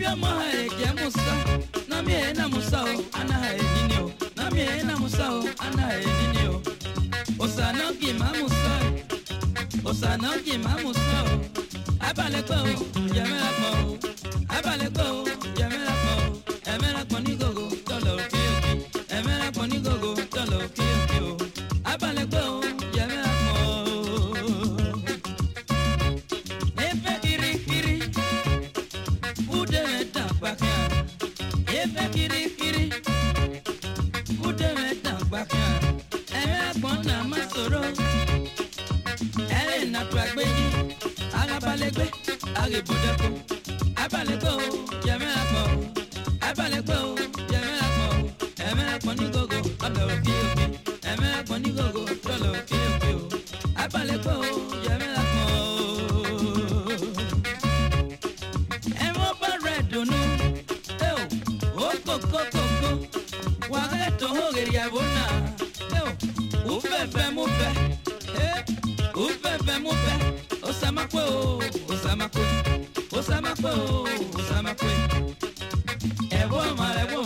Abia mahe ke musa na me na musa o ana he nini o na me na musa o ana he nini o osana ki mamusa osana ki mamusa o abale ko ya me la ko abale ko ya me la ko e me la ko ni gogo tolo ki e me la ko ni gogo tolo ki o abale ko ya me la ko e fe kiri kiri ude ta bakia e fe kiri kiri ude ta bakia e me la ko na masoro na twagbeji agabalegbe agebodeko abaleko yemelako abaleko yemelako emelako ni gogo olo kioki emelako ni gogo olo kioki abaleko yemelako emo paredonu o kokoko wageto hogeria bona ufefe mufe Upepe mupe, osamakwe, osamakwe, osamakwe, osamakwe. Ewo mare, ewo